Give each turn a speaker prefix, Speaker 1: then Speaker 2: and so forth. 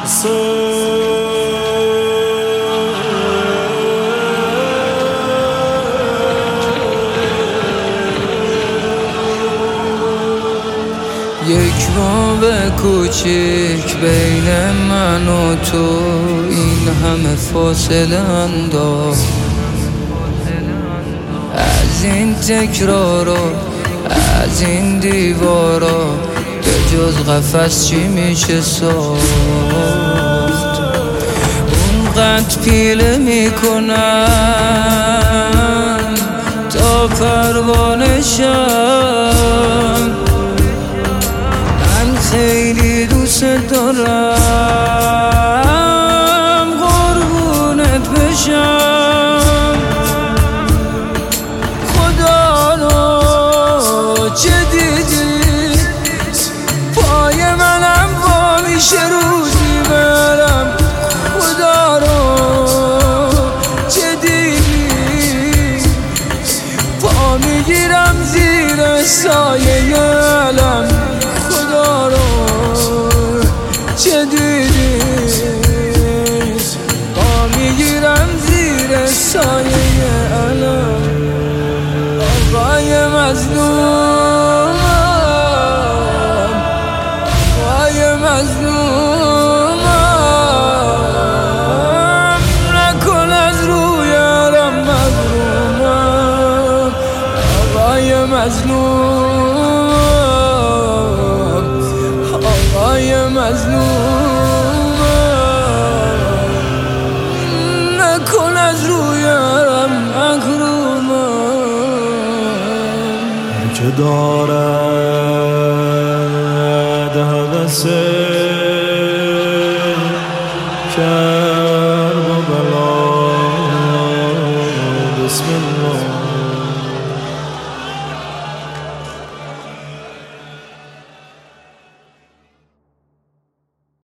Speaker 1: یک راه کوچیک بین من و تو این همه فاصله انداخت. از این تکرارا، از این دیوارا، به جز قفس چی میشه ساخت؟ اونقدر پیله میکنم تا پروانه شم. من خیلی دوست دارم قربونت بشم. خدا رو چه دیدی؟ پای منم وا میشه روزی برم. خدا رو چه دیدی؟ پا میگیرم زیر سایه علم. خدا رو چه دیدی؟ پا میگیرم زیر سایه علم. آقای مظلومم، آقای مظلومم، نکن از روی علم محرومم. آقای مظلوم، آقای مظلوم، نکن از روی علم محرومم.
Speaker 2: که دارد هوس کرب و بلا، بسم الله.